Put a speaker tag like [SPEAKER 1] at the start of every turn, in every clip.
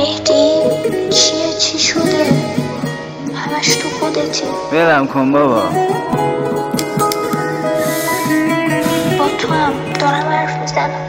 [SPEAKER 1] مهدی چیه؟ چی شده؟ همش تو خودتی.
[SPEAKER 2] ولم کن بابا.
[SPEAKER 1] با تو هم دارم حرف میزنم.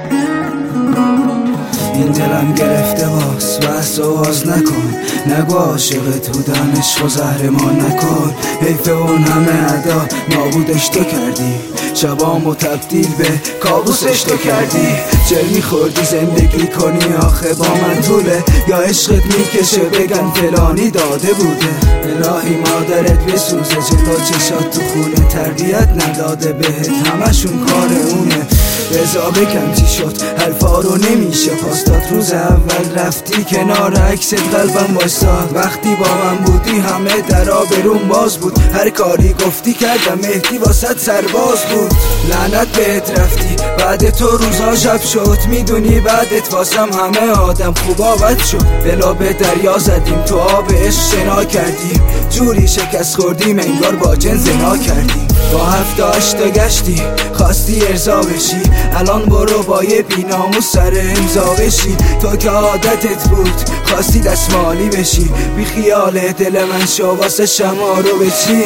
[SPEAKER 3] این دلم گرفته باز بحث و باز نکن، نگو عاشقت بودم عشق و زهرمان نکن. حیف اون همه ادا نابودش تو کردی، شبامو تبدیل به کابوسش تو کردی. چه میخوردی زندگی کنی آخه با من طوله، یا عشقت میکشه بگن فلانی داده بوده. الهی مادرت بسوزه جدا چشات تو خونه، تربیت نداده بهت همشون کار اونه. رضا بکن چی شد حرفا رو نمیشه پاستاد، روز اول رفتی کنار عکست قلبم وایساد. وقتی با من بودی همه درا برون باز بود، هر کاری گفتی کردم مهدی واسط سرباز بود. لعنت بهت رفتی بعد تو روزا شب شد، میدونی بعدت واسم همه آدم خوبا بد شد. بلا به دریا زدیم تو آب عشق شنا کردیم، جوری شکست خوردیم انگار با جن زنا کردیم. با 7-8 گشتی خواستی ارضا بشی، الان برو با یه بیناموس سر امضا بشی. تو که عادتت بود خواستی دستمالی بشی، بی خیال دل من شو واسه شما رو بچی.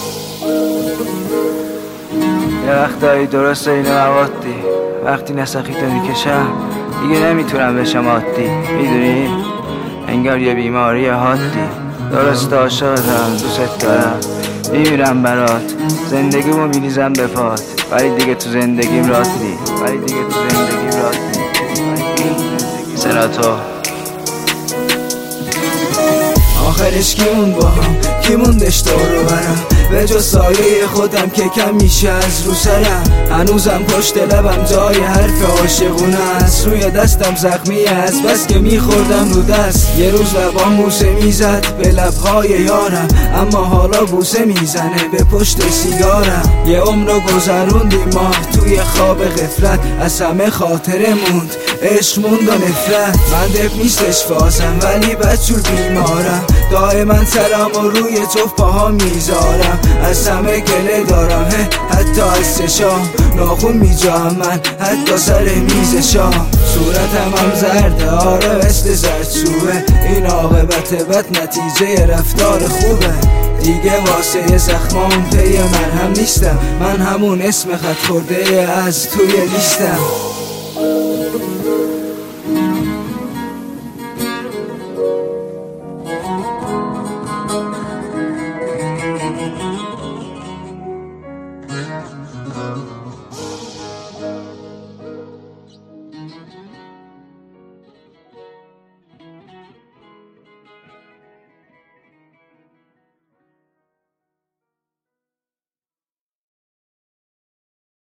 [SPEAKER 2] یه وقتایی درسته اینو موادی، وقتی نسخیتو میکشم دیگه نمیتونم بشم عادی. میدونی انگار یه بیماری حادی. درسته عاشقتم دوست دارم میمیرم برات، زندگیمو میریزم به پات، ولی دیگه تو زندگیم راستی، ولی دیگه تو زندگیم راستی. سناتو
[SPEAKER 3] آخرش کی موند با هم، کی موندش دارو برم، به جز سایه خودم که کم میشه از رو سرم. هنوزم پشت لبم جای حرف عاشقونه است، روی دستم زخمی است بس که میخوردم رو دست. یه روز لبام بوسه میزد به لبهای یارم، اما حالا بوسه میزنه به پشت سیگارم. یه عمر گذروندیم ما توی خواب غفلت، از همه خاطره موند عشق موند و نفرت. من دپ نیستش فازم ولی بچور بیمارم، دائما سرم و روی تو پاها میذارم. از همه گله دارم حتی از چشام، ناخون میجام من حتی سر میز شام. صورتم هم زرده آره مثل زردچوبه، این عاقبت بد نتیجه رفتار خوبه. دیگه واسه زخمام پی مرهم نیستم، من همون اسم خط خورده از توی لیستم.